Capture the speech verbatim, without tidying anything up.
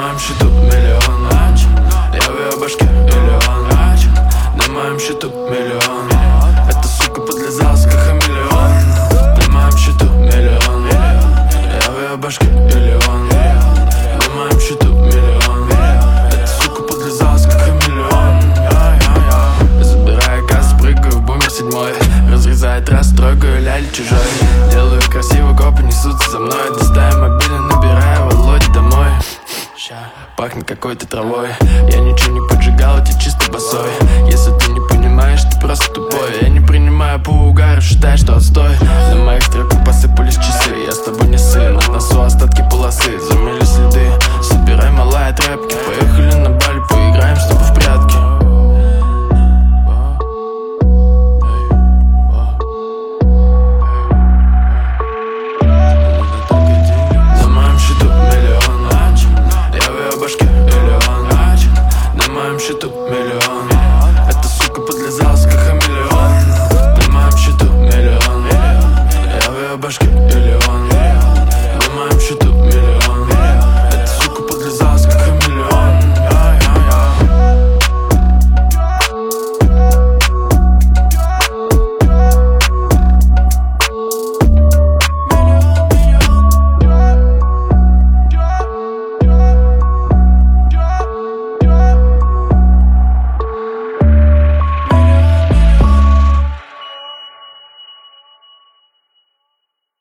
моем счету миллион. Я в ее башке миллион. На моем счету миллион. Эта сука подлезалась как хамелеон. На моем счету миллион. Я в ее башке миллион. На моем счету миллион. Эта сука подлезалась как хамелеон. Забирая газ, прыгаю в бумер седьмой. Разрезает раз, трогаю ляль чужой. Делаю красиво, копы несутся за мной. Достаю мобильный, набираю Володь домой. Пахнет какой-то травой. Я ничего не поджигал, я чисто босой. Если ты не понимаешь, ты просто тупой. Я не принимаю по угару, считаю, что отстой. На моих стрелках посыпались часы. Я с тобой не сын, на носу остатки полосы. Замели следы, собирай малая тряпки. Поехали на Бали, поиграем с тобой в прятки. На моем счету миллион. Я в ее башке миллион. На моем счету миллион.